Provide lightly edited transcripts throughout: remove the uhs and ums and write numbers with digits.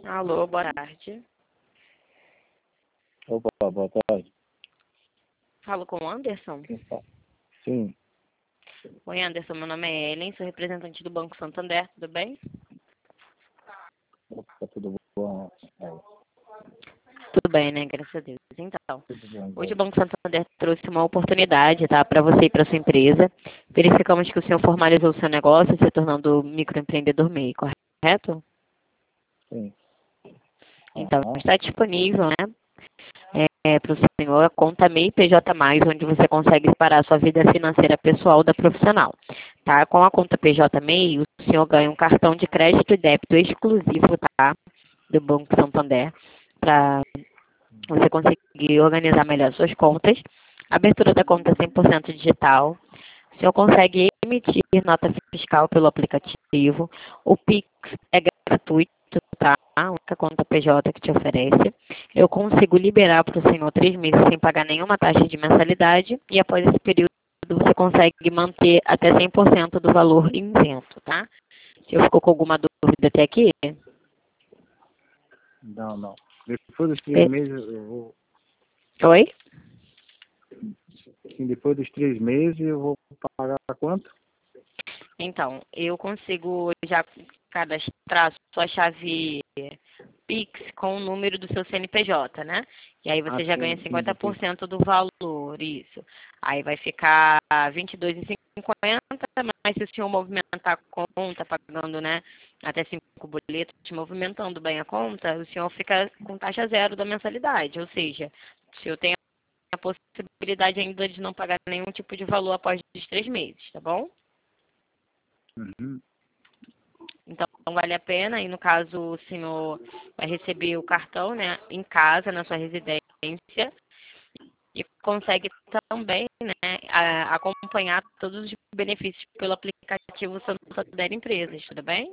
Alô, boa tarde. Opa, boa tarde. Falo com o Anderson. Quem fala? Sim, Oi, Anderson, meu nome é Ellen, sou representante do Banco Santander, tudo bem? opa, tudo bom? Tudo bem, né? Graças a Deus. Então, Tudo bom, hoje o velho. Banco Santander trouxe uma oportunidade, tá, para você e para sua empresa. Verificamos que o senhor formalizou o seu negócio, se tornando microempreendedor MEI, correto? Sim. Então, Aham, está disponível, né, para o senhor a conta MEI PJ+, onde você consegue separar a sua vida financeira pessoal da profissional. Tá? Com a conta PJ MEI, o senhor ganha um cartão de crédito e débito exclusivo, tá, do Banco Santander, para você conseguir organizar melhor suas contas. A abertura da conta é 100% digital. O senhor consegue emitir nota fiscal pelo aplicativo. O Pix é gratuito, tá? A única conta PJ que te oferece. Eu consigo liberar para o senhor 3 meses sem pagar nenhuma taxa de mensalidade. E após esse período, você consegue manter até 100% do valor isento, tá? Se eu ficou com alguma dúvida até aqui? não. Depois dos 3 meses, eu vou. Oi? Sim, depois dos 3 meses, eu vou pagar quanto? Então, eu consigo já cadastrar sua chave Pix com o número do seu CNPJ, né? E aí Ah, você já ganha sim, depois. 50% do valor, isso. Aí vai ficar 22,50, mas se o senhor movimentar a conta, pagando, né, até 5 boletos, movimentando bem a conta, o senhor fica com taxa zero da mensalidade. Ou seja, se eu tenho a possibilidade ainda de não pagar nenhum tipo de valor após os 3 meses, tá bom? Uhum. Então, vale a pena, e no caso, o senhor vai receber o cartão, né, em casa, na sua residência, e consegue também, né, acompanhar todos os benefícios pelo aplicativo Santander Empresas, tudo bem?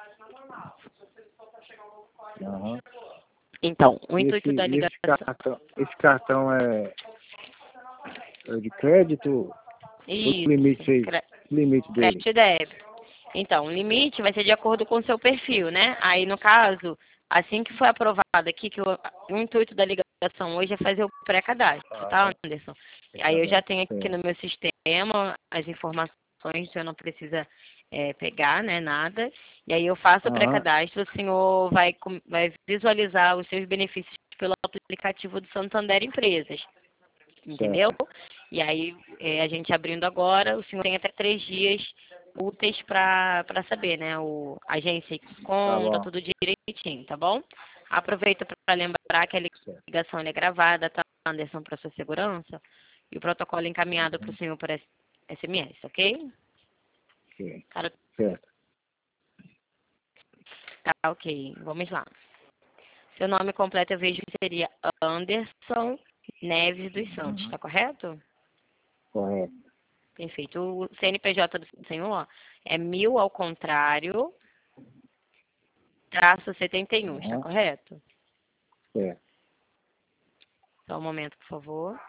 Aham. Então, o E intuito da esse ligação... cartão é de crédito? O Isso, limite dele? crédito e débito. Então, o limite vai ser de acordo com o seu perfil, né? Aí, no caso, assim que foi aprovado aqui, que o intuito da ligação hoje é fazer o pré-cadastro, tá, Aham. Anderson? É Aí eu já cadastro, tenho aqui no certo. meu sistema as informações, você não precisa pegar, né, nada. E aí eu faço o Aham, pré-cadastro, o senhor vai visualizar os seus benefícios pelo aplicativo do Santander Empresas, entendeu? certo. E aí, a gente abrindo agora, o senhor tem até 3 dias úteis para saber, né? Agência e Tá conta, bom. tudo direitinho, tá bom? Aproveito para lembrar que a Certo. ligação é gravada, tá, Anderson, para sua segurança, e o protocolo é encaminhado para o Uhum. senhor por SMS, ok? Ok. Cara, Certo. tá, ok. Vamos lá. Seu nome completo eu vejo que seria Anderson Neves dos Santos, tá Uhum. correto? Correto. Perfeito. O CNPJ do senhor é 1000 ao contrário, traço 71, está Aham. correto? Certo. Só um momento, por favor.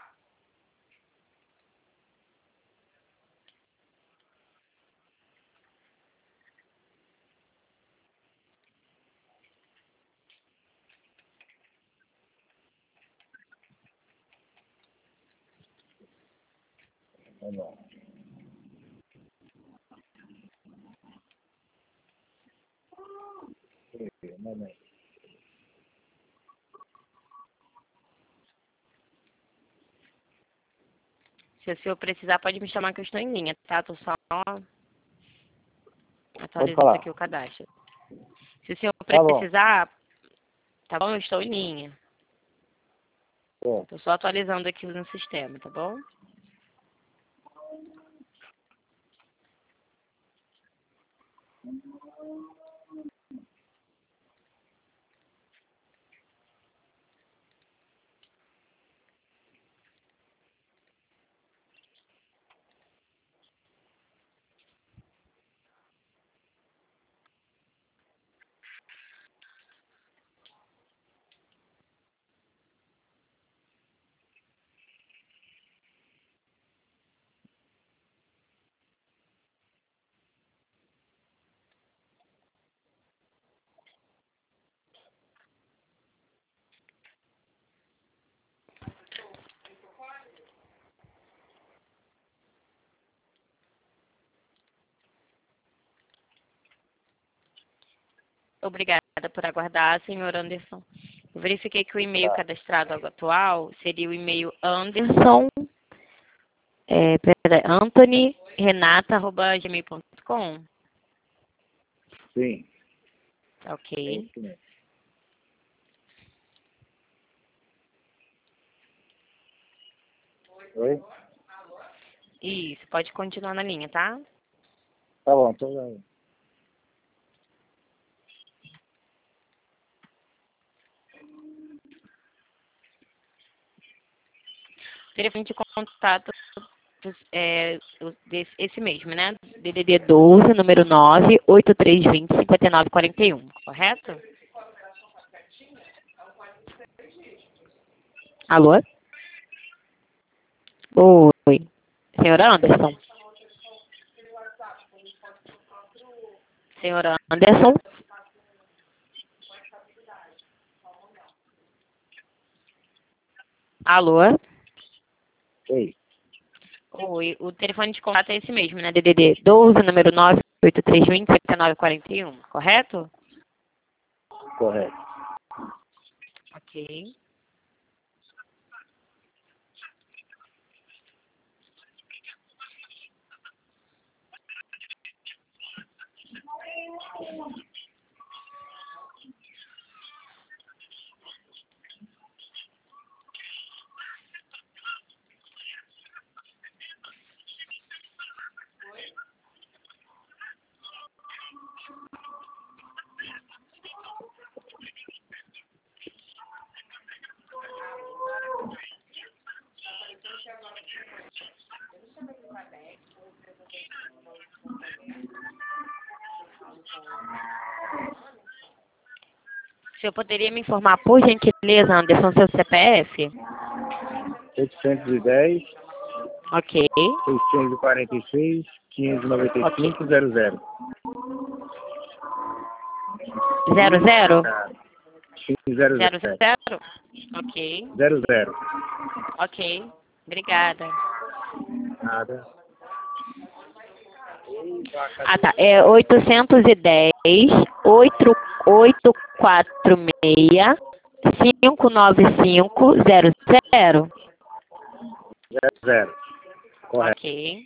Tá bom. Ok, momento. Se o senhor precisar, pode me chamar que eu estou em linha, tá? Estou só Pode atualizando falar. aqui o cadastro. Se o senhor Tá bom. precisar, tá bom? Eu estou em linha. Certo. Estou só atualizando aqui no sistema, tá bom? Obrigada por aguardar, senhor Anderson. Eu verifiquei que o e-mail Tá. cadastrado atual seria o e-mail Anderson, Anthony.renata@gmail.com. Sim, é Ok. isso mesmo. Oi? Isso, pode continuar na linha, tá? Tá bom, tô já. Telefone de contato esse mesmo, né? DDD 12, número 98320-5941, correto? Alô? Oi. Senhor Anderson? Senhor Anderson? Alô? Oi, Oi, o telefone de contato é esse mesmo, né? DDD 12, número 98320-5941, correto? correto. Ok. O senhor poderia me informar, por gentileza, Anderson, seu CPF? 810, Ok. 646, Ok. 595, 00. 00? Ah, 00. 00? Ok. 00. Ok. Obrigada. Nada. Ah, tá. É 810 846 59500. 00. Correto. Ok.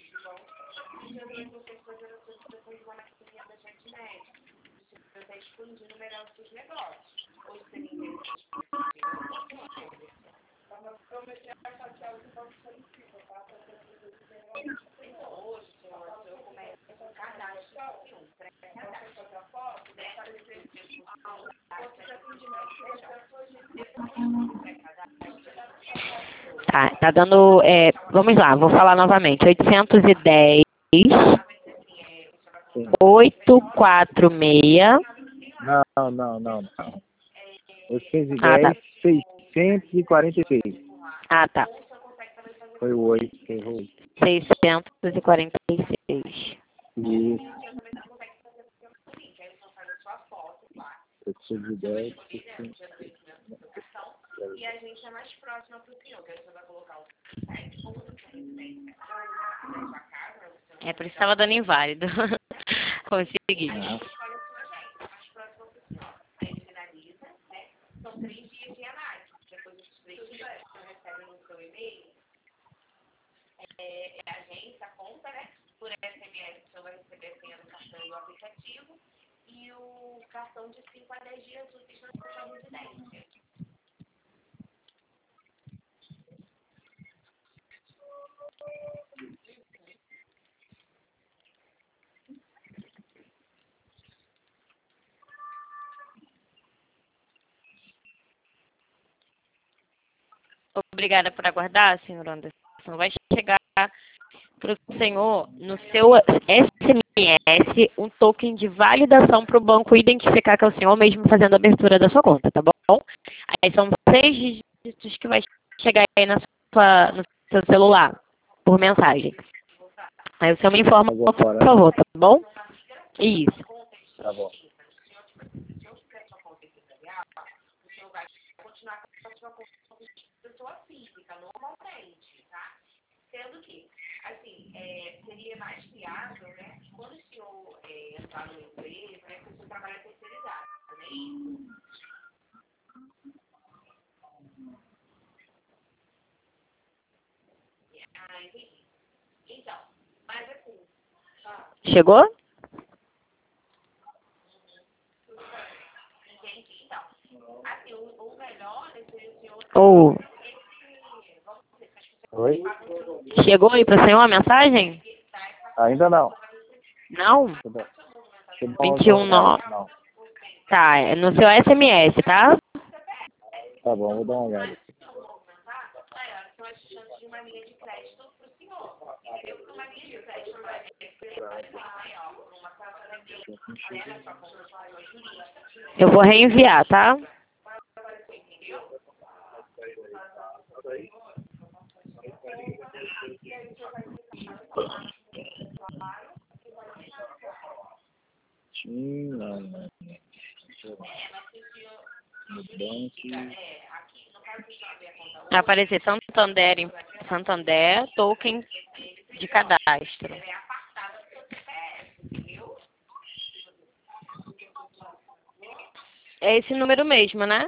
Tá dando. Vamos lá, vou falar novamente. 810 Sim. 846. Não. Ah, tá. 810, 646. Ah, tá. Foi o 8. Errou. 646. Isso. 810, 646. Por isso estava dando inválido. Consegui. Ah, Obrigada por aguardar, senhor Anderson. Vai chegar para o senhor, no seu SMS, um token de validação para o banco identificar que é o senhor mesmo fazendo a abertura da sua conta, tá bom? Aí são 6 dígitos que vai chegar aí no seu celular, por mensagem. Aí o senhor me informa, mas por agora, né? favor, tá bom? Isso. Tá bom. Chegou? Ou Oi? chegou aí para o senhor a mensagem? Ainda não. Não? Que bom, 21 não. no... Tá, é no seu SMS, tá? Tá bom, vou dar uma olhada. Eu vou reenviar, tá? Não. Nubank. Vai aparecer Santander, token de cadastro. É esse número mesmo, né?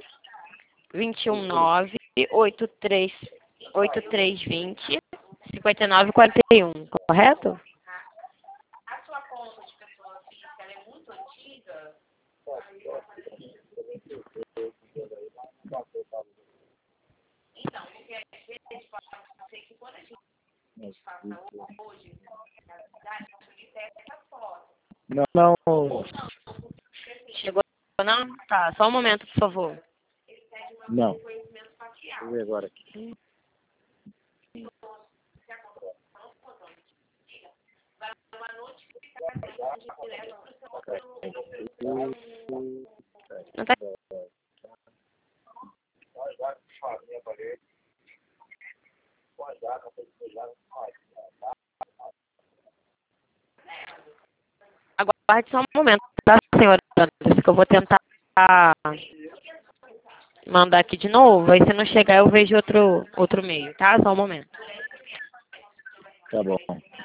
219-8320-5941, correto? Não. Chegou, não? Tá, só um momento, por favor. Não. Deixa eu ver agora aqui. Não tá... Aguarde só um momento, tá, senhora? Que eu vou tentar mandar aqui de novo. Aí se não chegar, eu vejo outro meio, tá? Só um momento. Tá bom.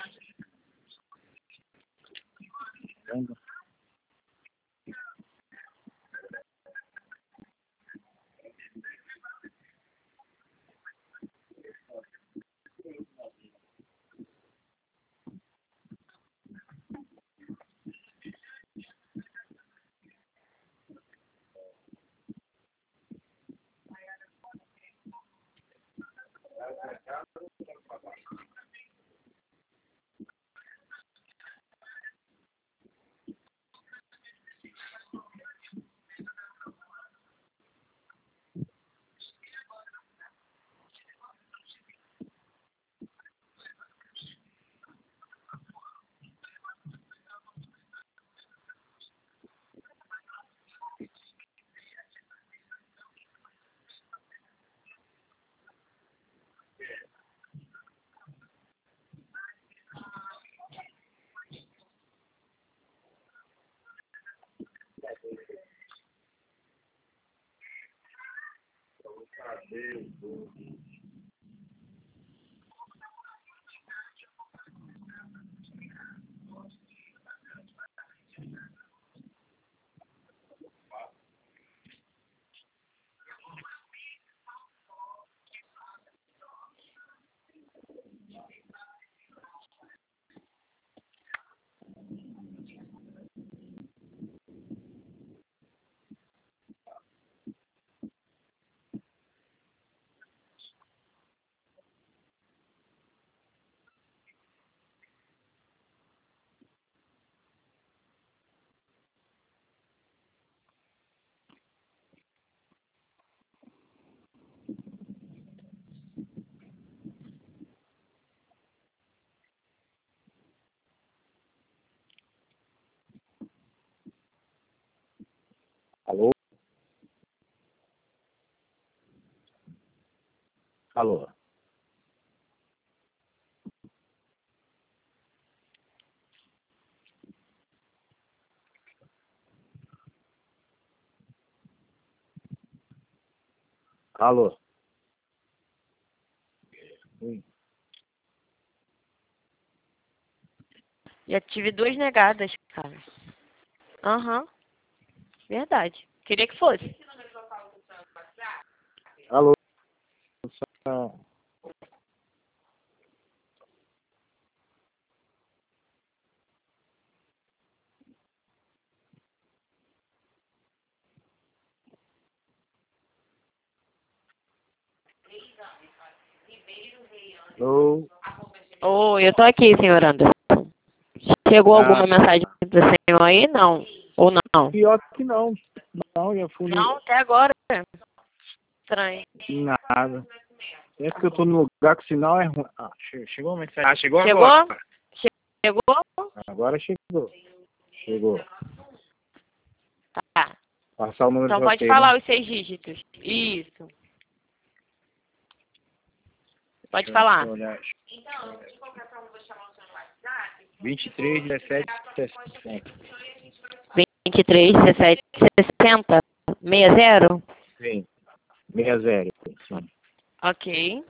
Alô? Alô? Alô? Já tive 2 negadas, cara. Aham, verdade. Queria que fosse. Alô? Alô? Oi, eu tô aqui, senhor Anderson. Chegou alguma mensagem do senhor aí? Não. Ou não? Pior que não. Não, já fui Não, até agora. Estranho. nada. É porque eu tô no lugar que o sinal é ruim. Ah, chegou a mensagem. Ah, chegou Chegou? agora. Chegou? Agora chegou. Chegou. Tá. Passar o número Então pra pode você, falar né? os 6 dígitos. Isso. Pode Deixa falar. eu olhar. 23, 17, 60. 23, 17, 60, 60? Sim. 60. Sim. Ok.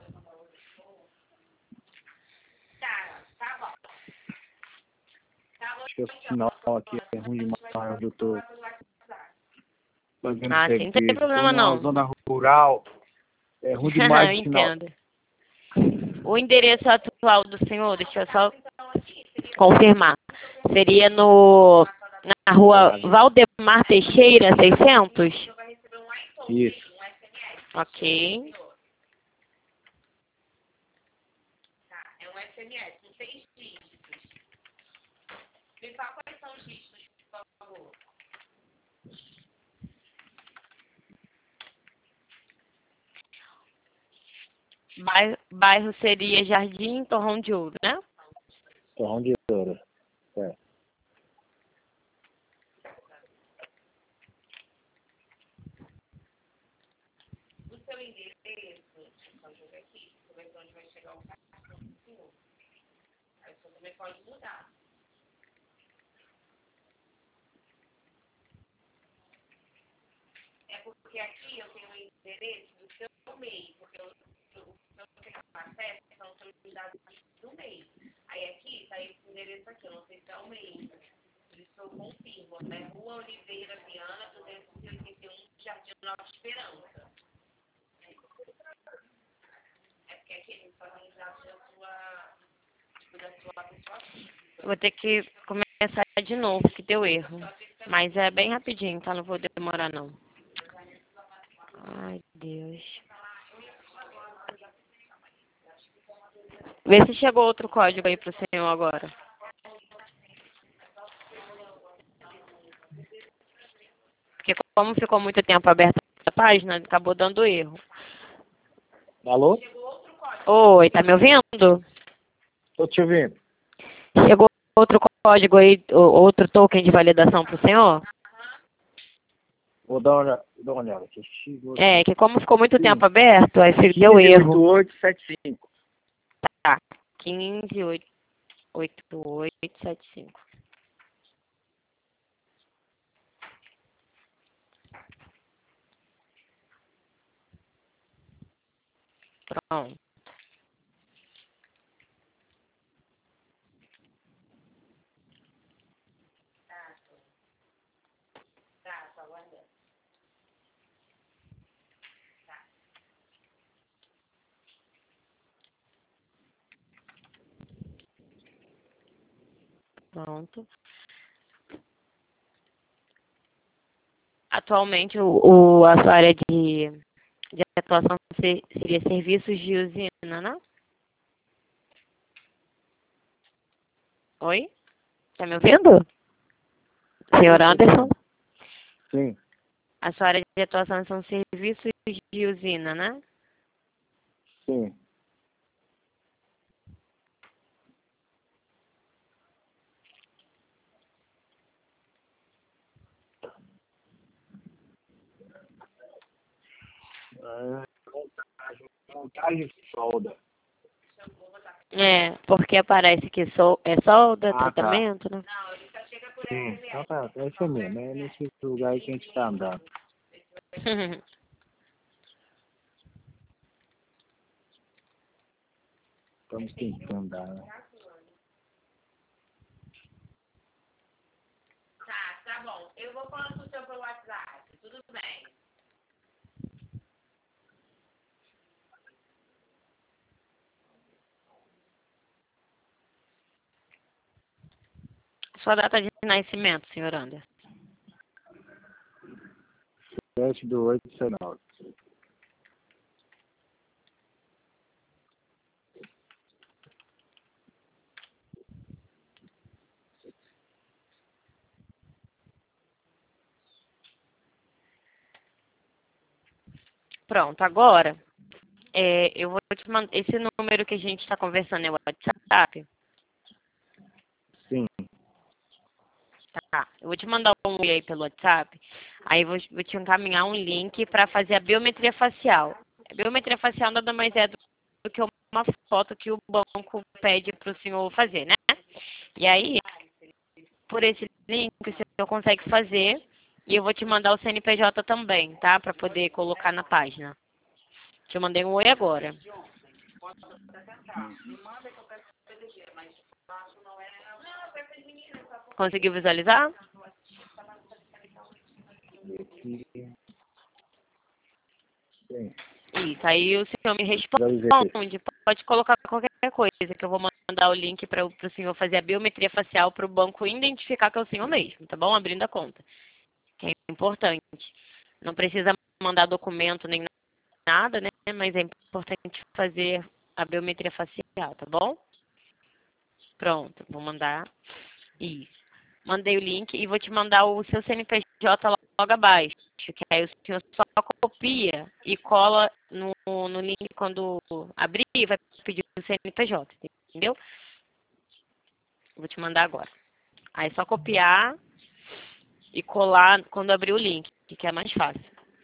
Acho que o sinal aqui é ruim demais. Eu tô fazendo Ah, sim, não tem serviço. Tô problema numa não. zona rural. É ruim demais Eu o sinal. entendo. O endereço atual do senhor, deixa eu só confirmar. Seria na rua Valdemar Teixeira, 600? Isso. Ok. Bairro seria Jardim Torrão de Ouro, né? Torrão de ouro. É. Vou ter que começar de novo, que deu erro. Mas é bem rapidinho, tá? Não vou demorar, não. Ai, Deus. Vê se chegou outro código aí pro senhor agora. Porque como ficou muito tempo aberta a página, acabou dando erro. Alô? Oi, tá me ouvindo? Tô te ouvindo. Chegou outro código aí, outro token de validação pro senhor? Vou dar uma olhada aqui. Chegou É, aqui. que como ficou muito Sim. tempo aberto, aí deu erro. 158875. Tá, 158875. Pronto. Pronto. Atualmente, a sua área de atuação seria serviços de usina, né? Oi? Tá me ouvindo? Senhor Anderson? Sim. A sua área de atuação são serviços de usina, né? Sim. Montagem de solda. É, porque aparece que é solda, Ah, tá. tratamento, né? Sim. Então tá. É isso mesmo. É nesse lugar aí que a gente tá andando. Estamos tentando andar, né? Tudo bem. Sua data de nascimento, senhor Anderson. 7/8/19. Pronto, agora eu vou te mandar. Esse número que a gente está conversando é o WhatsApp? Sim. Tá. Eu vou te mandar um e aí pelo WhatsApp. Aí vou te encaminhar um link para fazer a biometria facial. A biometria facial nada mais é do que uma foto que o banco pede para o senhor fazer, né? E aí, por esse link, o senhor consegue fazer. E eu vou te mandar o CNPJ também, tá? Para poder colocar na página. Te mandei um oi agora. Conseguiu visualizar? Sim. Isso, aí o senhor me responde, pode colocar qualquer coisa, que eu vou mandar o link para o senhor fazer a biometria facial para o banco identificar que é o senhor mesmo, tá bom? Abrindo a conta, que é importante. Não precisa mandar documento nem nada, né? Mas é importante fazer a biometria facial, tá bom? Pronto, vou mandar. Isso. Mandei o link e vou te mandar o seu CNPJ logo abaixo, que aí o senhor só copia e cola no link quando abrir, vai pedir o CNPJ, entendeu? Vou te mandar agora. Aí é só copiar e colar quando abrir o link, que é mais fácil.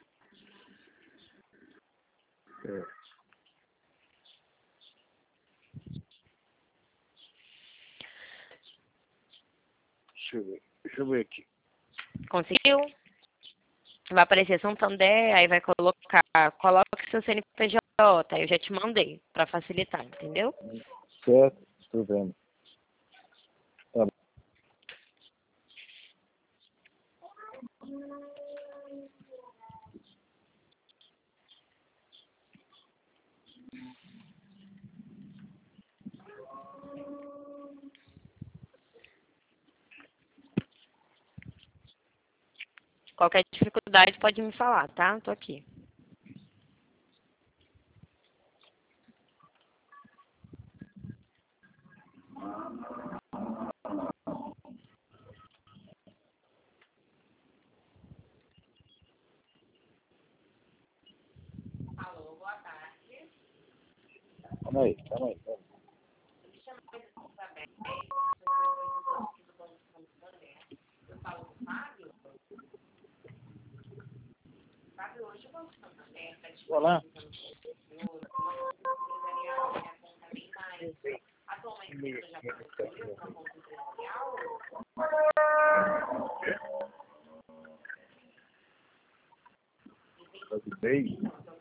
Deixa eu ver aqui. Conseguiu? Vai aparecer Santander, aí vai colocar, coloque seu CNPJ, aí eu já te mandei, para facilitar, entendeu? Certo, estou vendo. Tá bom. Qualquer dificuldade pode me falar, tá? Tô aqui. Alô, boa tarde. Calma aí. Eu falo com o Fábio. Fábio, hoje o Banco Santander está Olá. Atualmente você já constituiu uma conta empresarial? Bem.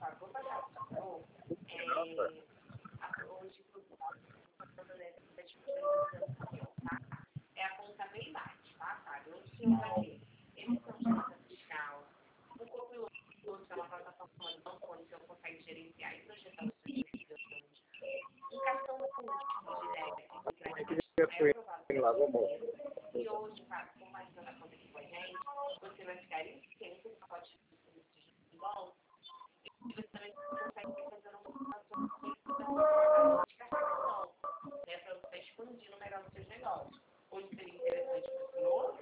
É a conta bem baixa, tá, Fábio? Onde o senhor vai ter emissão de nota fiscal, um copiloto, que é uma plataforma de banco onde o senhor consegue gerenciar e projetar os seus investimentos, um cartão único de débito e crédito pré-aprovado e hoje, Fábio, compartilhando a conta aqui com a gente, você vai ficar isento do pacote de serviços de banco e você também consegue fazer uma solicitação de cartão, né, para você expandir no melhor dos seus negócios. Hoje seria interessante para o senhor?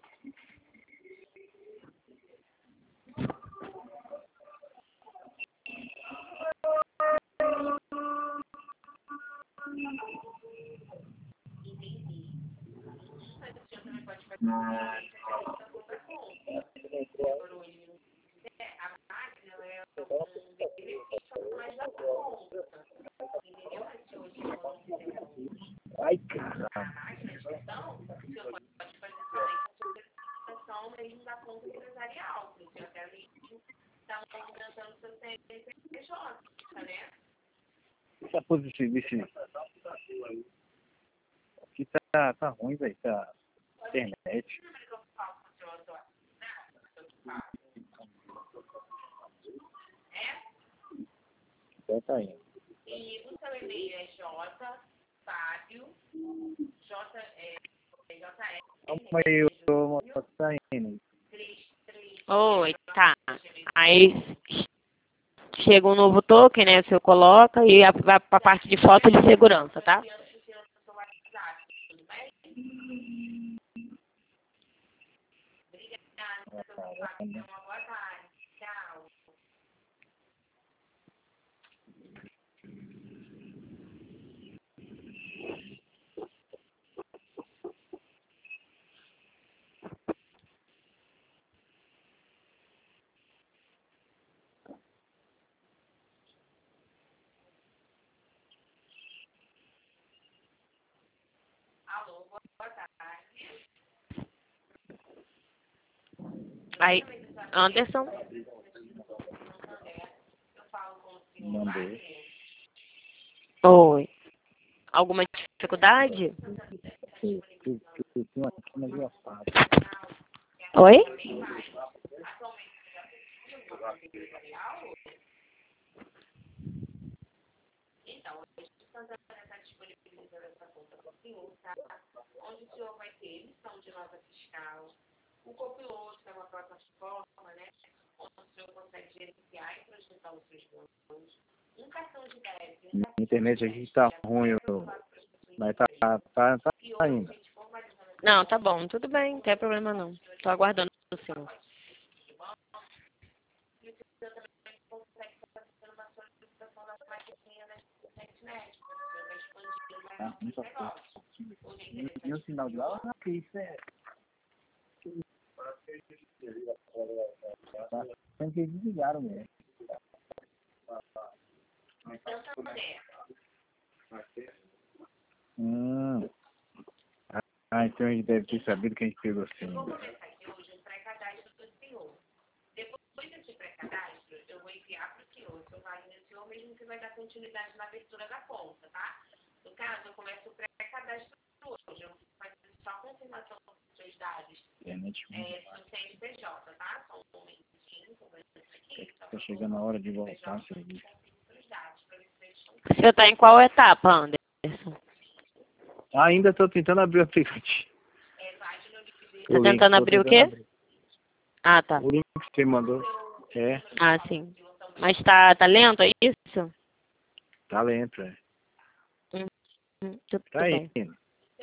Entendi. Mas o senhor também pode fazer a outra conta. Por hoje não quiser, a máquina é um benefício mais da conta. Entendeu? Mas se hoje eu não quiser Ai, caramba. a máquina de cartão, o senhor pode fazer também a solicitação mesmo da conta empresarial, que o senhor até mesmo está movimentando o seu CNPJ, né? Essa positivo, aqui tá ruim, velho. Tá internet. Já tá indo. E o seu e-mail é jfábio, Calma aí, o tá indo. Oi, tá. Aí chega um novo token, né? Você coloca e vai para a parte de foto de segurança, tá? Aí, Anderson, Mandei. oi. Alguma dificuldade? Sim, tem aqui na minha parte. Oi? Minha internet aqui tá ruim, mas tá indo. Não, tá bom, tudo bem, não tem problema não. Tô aguardando o senhor. Tá? E o sinal de lá, que isso é... Tá? Tem que desligaram mesmo. Hum. Então ele deve ter sabido que a gente pegou assim. Tá chegando a hora de voltar a serviço. Você tá em qual etapa, Anderson? Ainda tô tentando abrir o aplicativo. Tá tentando abrir o quê? Ah, tá. O link que você mandou. É, Ah, sim. Mas tá lento, é isso? tá lento, é. Tudo Tá bem. indo.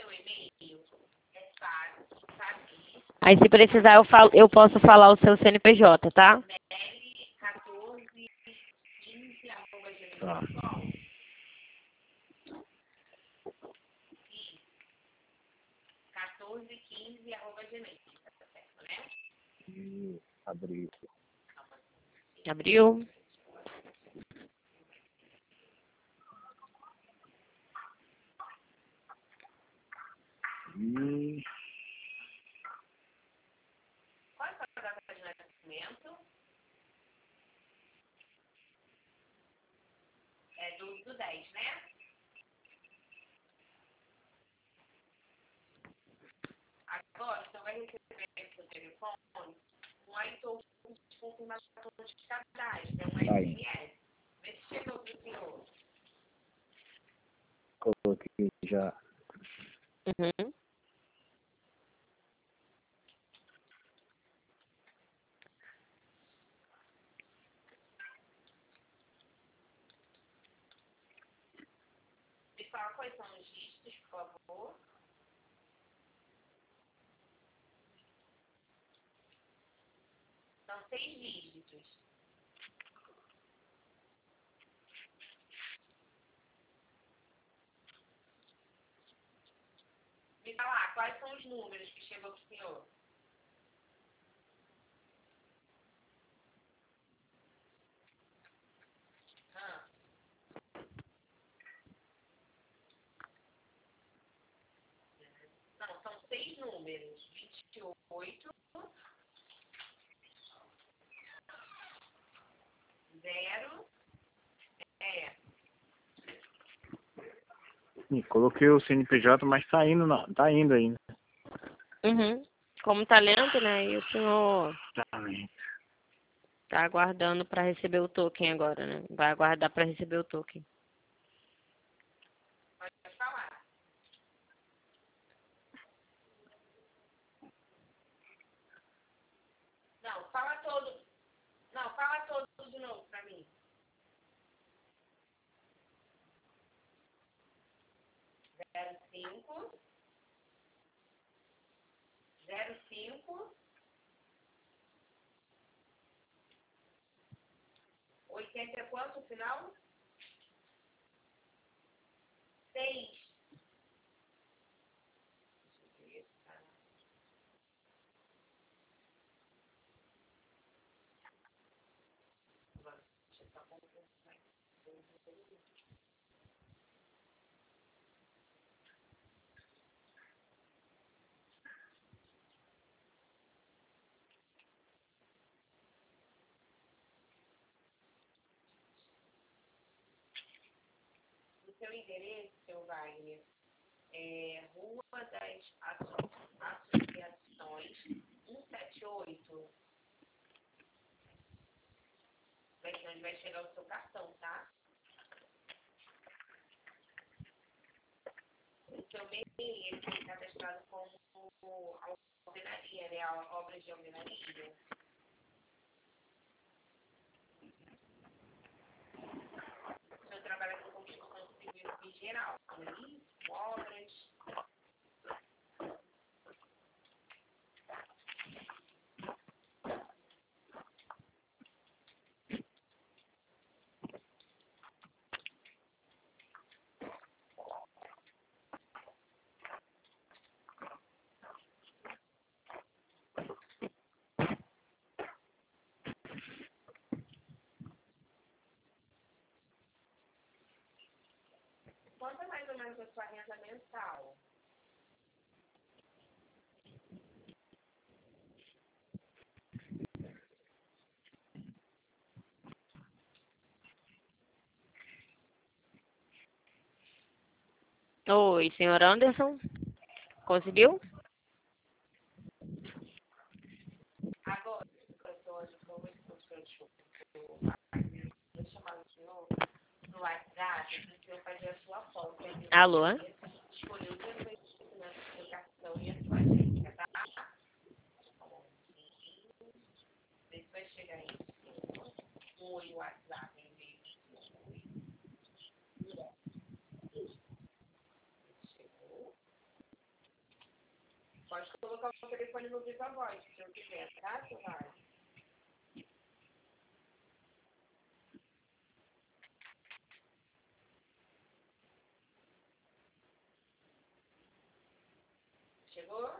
Aí se precisar eu posso falar o seu CNPJ, tá? Tá. E abriu. Abriu. E... Tá indo. Coloquei já. Uhum. E coloquei o CNPJ, mas tá indo, não. Tá indo ainda. Uhum. Como tá lento, né? E o senhor... Tá lento. Tá aguardando para receber o token agora, né? Vai aguardar para receber o token. Pode falar. Não, fala todo. Não, fala todo de novo para mim. 05 05 80 quanto final? 6. O seu endereço, seu Wagner, é Rua das Associações 178. Vai ser onde vai chegar o seu cartão, tá? O seu MEI, ele foi cadastrado como alvenaria, né? Obras de alvenaria. O senhor trabalha com construção civil em geral, né? Obras. Quanto é mais ou menos a sua renda mensal? Oi, senhor Anderson. Conseguiu? Agora, eu vou chamar o senhor no WhatsApp para o senhor fazer a sua foto. Alô? Escolher o dia do vencimento do seu cartão e a sua agência, tá? Vê se vai chegar aí. Oi, WhatsApp, em vez chegou. Pode colocar o telefone no Viva Voz, se eu quiser, tá, seu Vale? Chegou?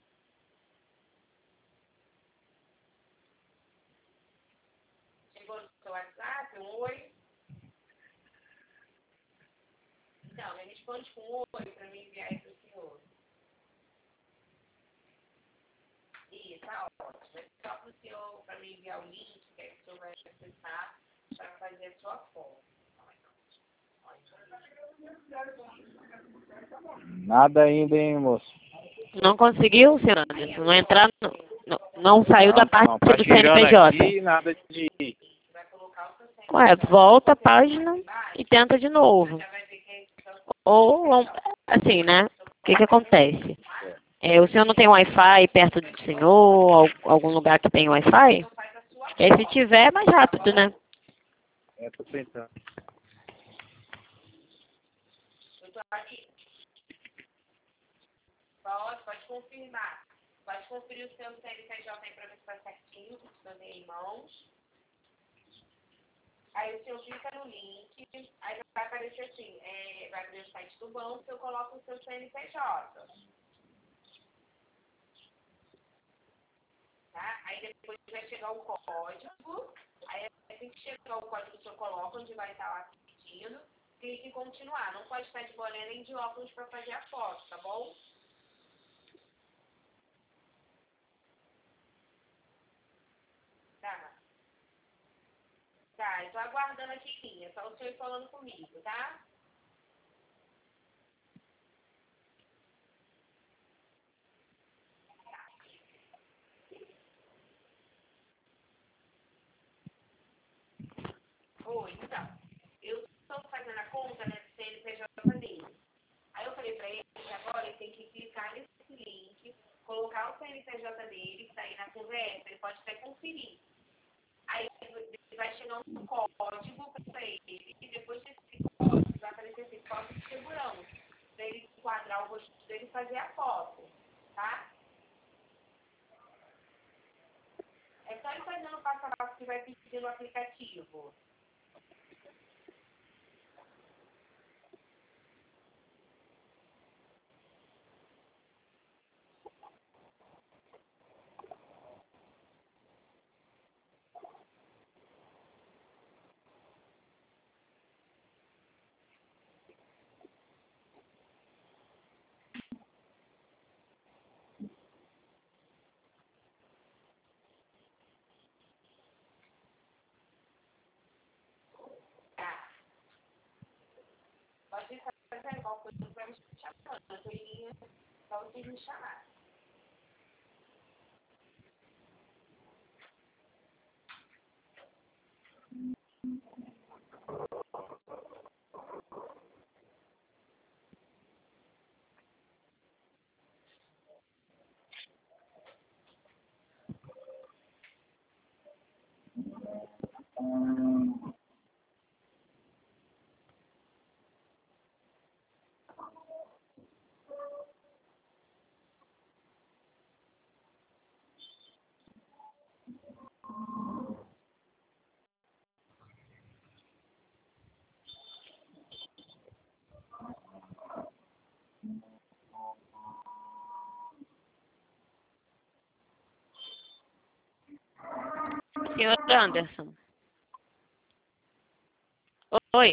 Chegou no seu WhatsApp? Um oi? Então, me responde com um oi para me enviar aí para o senhor. Isso, tá ótimo. É só para o senhor, para me enviar o link, que aí o senhor vai acessar para fazer a sua foto. Nada ainda, hein, moço? Não conseguiu, senhor Anderson? Não entrar, não saiu da parte Não, tá do chegando CNPJ. aqui, nada de... Ué, volta a página e tenta de novo. Ou, assim, né? O que que acontece? O senhor não tem Wi-Fi perto do senhor? Algum lugar que tem Wi-Fi? Se tiver, é mais rápido, né? Tô tentando. Eu tô aqui. Pode confirmar. Pode conferir o seu CNPJ aí para ver se está certinho, que o senhor tem em mãos. Aí o senhor clica no link, aí vai aparecer assim, vai abrir o site do banco, eu coloco o seu CNPJ. Tá? Aí depois vai chegar o código, aí assim que chegar o código o senhor coloca onde vai estar lá pedindo, clique em continuar. Não pode estar de boné nem de óculos para fazer a foto, tá bom? Tá. Tá, eu tô aguardando aqui, é só o senhor ir falando comigo, tá? Oi, então, eu estou fazendo a conta, né, do CNPJ dele. Aí eu falei pra ele que agora ele tem que clicar nesse link, colocar o CNPJ dele, que tá aí na conversa, ele pode até conferir. Aí vai chegar um código para ele, e depois desse código vai aparecer esse código de segurança, para ele enquadrar o rosto dele e fazer a foto, tá? É só ele fazendo o passo a passo que vai pedir no aplicativo. Tá? Pode fazer igual coisa que vai me chamando. Eu tô em linha pra vocês me chamarem. Senhor Anderson. Oi.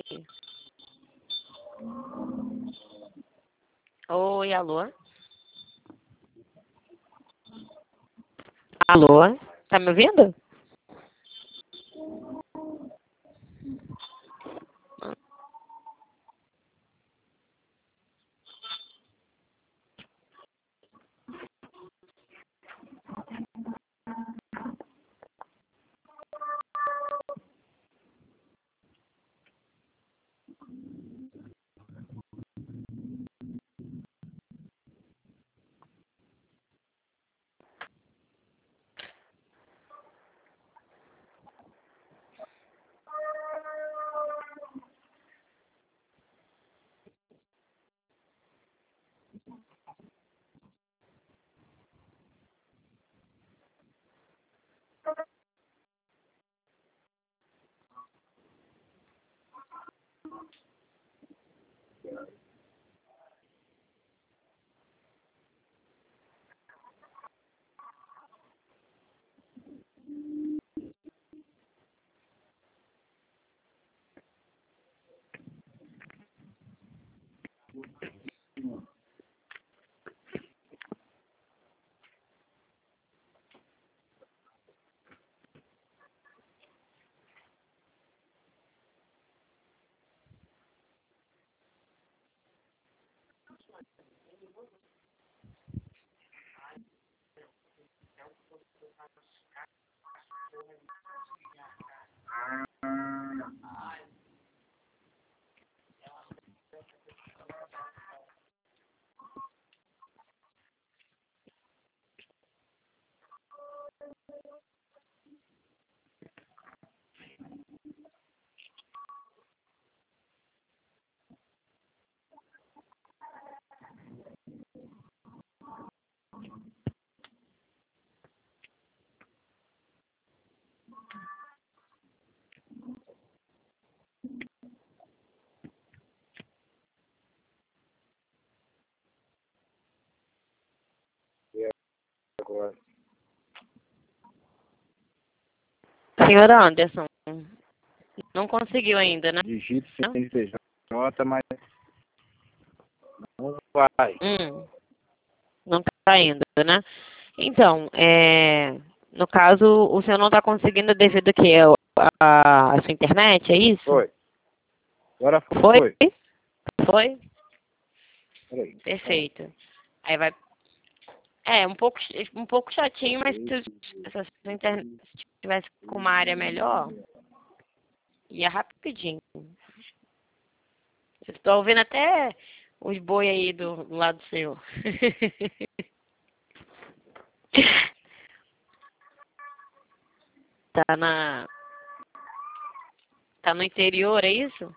Oi, alô? Alô? Tá me ouvindo? Agora. Senhor Anderson, não conseguiu ainda, né? Digite CNPJ, mas não vai. Não tá indo, né? Então, no caso, o senhor não está conseguindo devido a quê? A sua internet, é isso? Foi. Agora Foi? foi. Foi? Peraí. Perfeito. Aí vai... um pouco chatinho, mas se a sua internet estivesse com uma área melhor... E é rapidinho. Vocês estão ouvindo até os boi aí do lado do senhor. Tá no interior, é isso?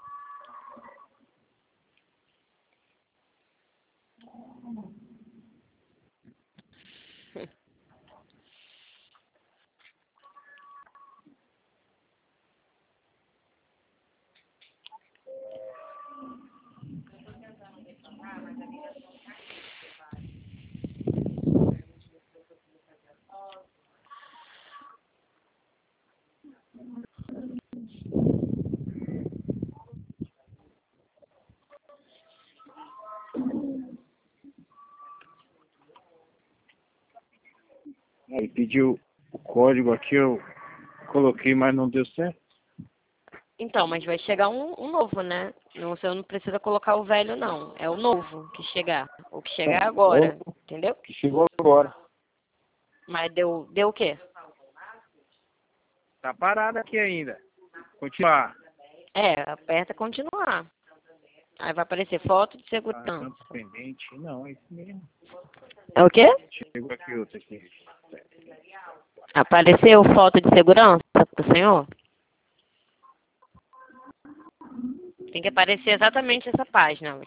Aí pediu o código aqui, eu coloquei, mas não deu certo. Então, mas vai chegar um novo, né? Não, você não precisa colocar o velho, não. É o novo que chegar. O que chegar agora, entendeu? Que chegou agora. Mas deu o quê? Tá parado aqui ainda. Continuar. Aperta continuar. Aí vai aparecer foto de segurança. Tanto pendente. Não, é isso mesmo. É o quê? Chegou aqui outro aqui. Apareceu foto de segurança pro senhor? Tem que aparecer exatamente essa página.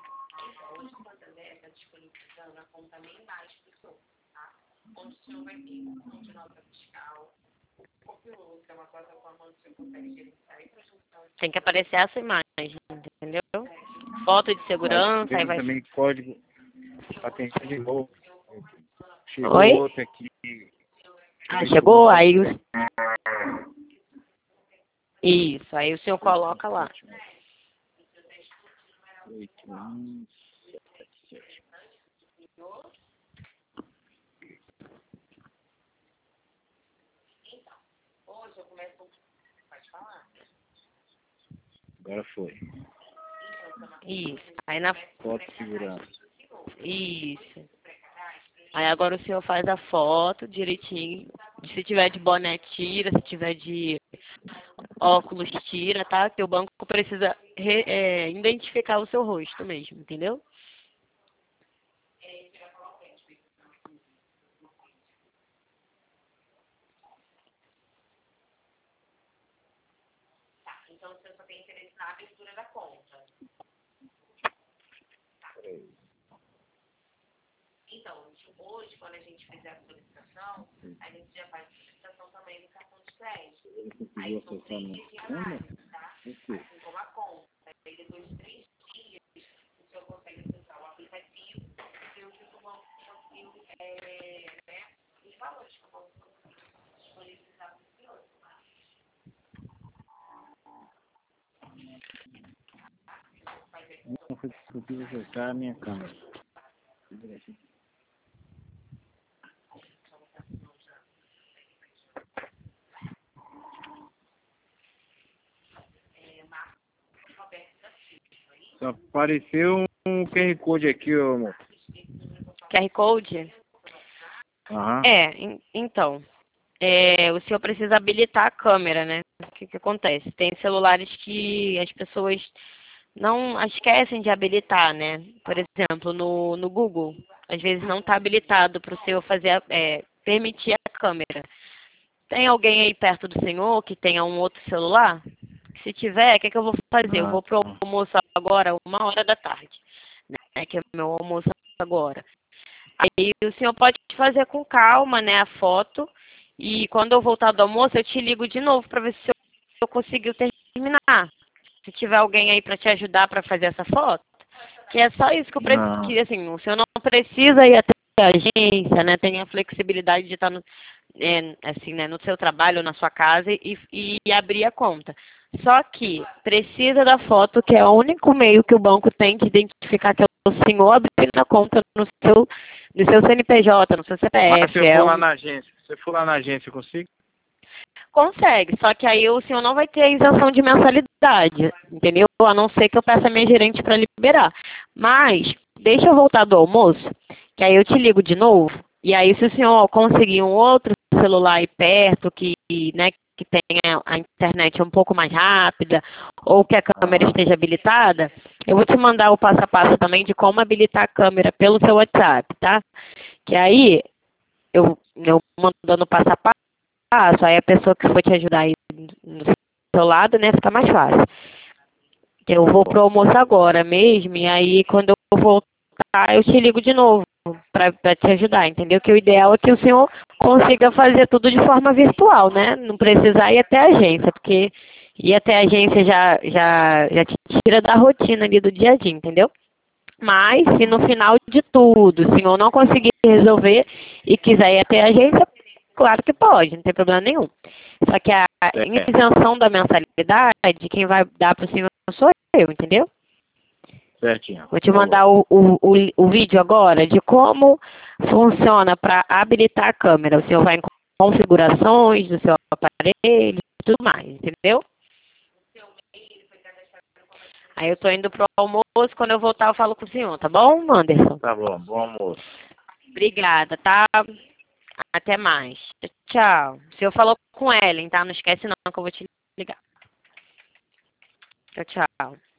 Tem que aparecer essa imagem, entendeu? Foto de segurança, aí vai... também código pra tentar de novo. Chegou Oi? outro aqui. Chegou, aí... Isso, aí o senhor coloca lá. 8177. Hoje eu começo... Pode falar? Agora foi. Isso, aí na... Foto de segurança. Isso. Aí agora o senhor faz a foto direitinho. Se tiver de boné, tira. Se tiver de óculos, tira, tá? Que o banco precisa identificar o seu rosto mesmo, entendeu? Tá, então você só tem interesse na abertura da conta. Tá. Então, hoje, quando a gente fizer a solicitação, a gente já faz a solicitação também do cartão de crédito. Aí são 3 dias de análise, tá? Assim como a conta. Aí depois de 3 dias, o senhor consegue acessar o aplicativo e ver o que o banco conseguiu, né? Os valores que o banco disponibilizar para o senhor. Não foi possível acertar a minha câmera. Só apareceu um QR Code aqui, ô amor. QR Code? Aham. Então, o senhor precisa habilitar a câmera, né? O que acontece? Tem celulares que as pessoas não esquecem de habilitar, né? Por exemplo, no Google, às vezes não está habilitado para o senhor fazer, permitir a câmera. Tem alguém aí perto do senhor que tenha um outro celular? Se tiver, o que eu vou fazer? Eu vou pro almoço agora, 1h da tarde, né? Que é o meu almoço agora. Aí o senhor pode fazer com calma, né, a foto. E quando eu voltar do almoço, eu te ligo de novo para ver se eu conseguiu terminar. Se tiver alguém aí para te ajudar para fazer essa foto, que é só isso que eu preciso. Que, assim, o senhor não precisa ir até a agência, né? Tem a flexibilidade de estar assim, né, no seu trabalho, na sua casa e abrir a conta. Só que precisa da foto, que é o único meio que o banco tem de identificar que é o senhor abrindo a conta no seu CNPJ, no seu CPF. Mas se eu for lá na agência, se eu for lá na agência, eu consigo? Consegue, só que aí o senhor não vai ter a isenção de mensalidade, entendeu? A não ser que eu peça a minha gerente para liberar. Mas, deixa eu voltar do almoço, que aí eu te ligo de novo, e aí se o senhor conseguir um outro celular aí perto, que, né, que tenha a internet um pouco mais rápida ou que a câmera esteja habilitada, eu vou te mandar o passo a passo também de como habilitar a câmera pelo seu WhatsApp, tá? Que aí, eu mandando passo a passo, aí a pessoa que for te ajudar aí do seu lado, né, fica mais fácil. Eu vou pro almoço agora mesmo, e aí quando eu voltar, eu te ligo de novo para te ajudar, entendeu? Que o ideal é que o senhor consiga fazer tudo de forma virtual, né? Não precisar ir até a agência, porque ir até a agência já te tira da rotina ali do dia a dia, entendeu? Mas se no final de tudo o senhor não conseguir resolver e quiser ir até a agência, claro que pode, não tem problema nenhum. Só que a isenção da mensalidade, quem vai dar para o senhor sou eu, entendeu? Certinho. Vou te mandar o vídeo agora de como funciona para habilitar a câmera. O senhor vai em configurações do seu aparelho e tudo mais, entendeu? Aí eu tô indo pro almoço, quando eu voltar eu falo com o senhor, tá bom, Anderson? Tá bom, bom almoço. Obrigada, tá? Até mais. Tchau. O senhor falou com Ellen, tá? Não esquece não que eu vou te ligar. Tchau, tchau.